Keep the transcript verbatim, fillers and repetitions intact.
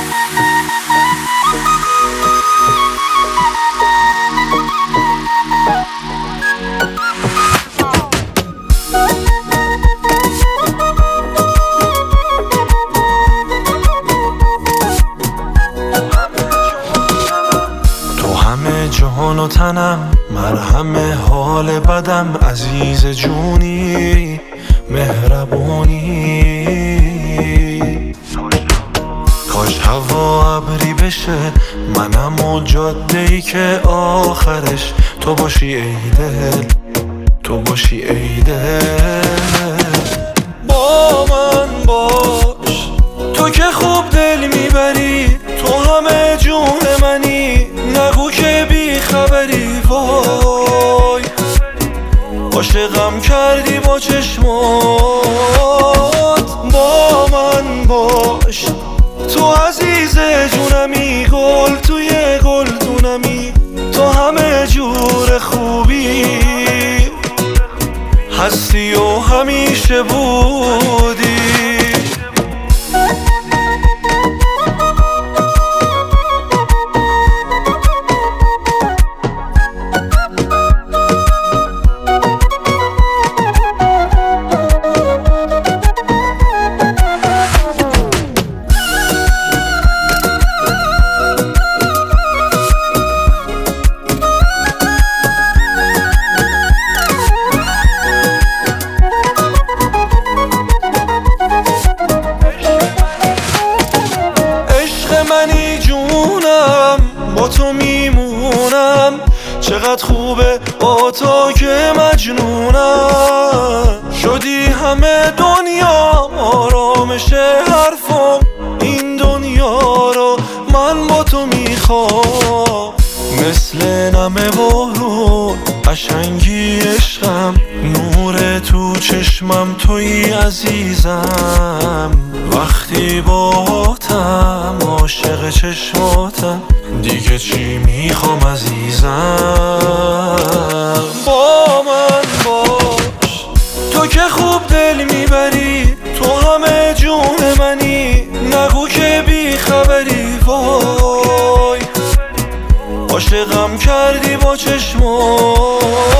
جهان و تنم، مرهم حال بدم، عزیز جونی مهربونی. کاش هوا ابری بشه، منم و جاده ای که آخرش تو باشی ای دل، تو باشی ای دل. با من باش تو که خوب دل میبری، تو همه جون منی، نگو که بی خبری. وای عاشقم کردی با چشمات، با من باش تو عزیز جونمی، گل توی گلدونمی، تو همه جور خوبی هستی و همیشه بودی. منی جونم، با تو میمونم، چقدر خوبه با تو که مجنونم. شدی همه دنیا آرامش حرفم، این دنیا رو من با تو میخوام. مثل نمه بارون قشنگی عشقم، نور تو چشمم توی عزیزم. وقتی باهاتم عاشق چشماتم، دیگه چی میخوام عزیزم. با من باش تو که خوب دل میبری، تو همه جون منی، نگو که بی خبری. وای عاشقم کردی با چشمات.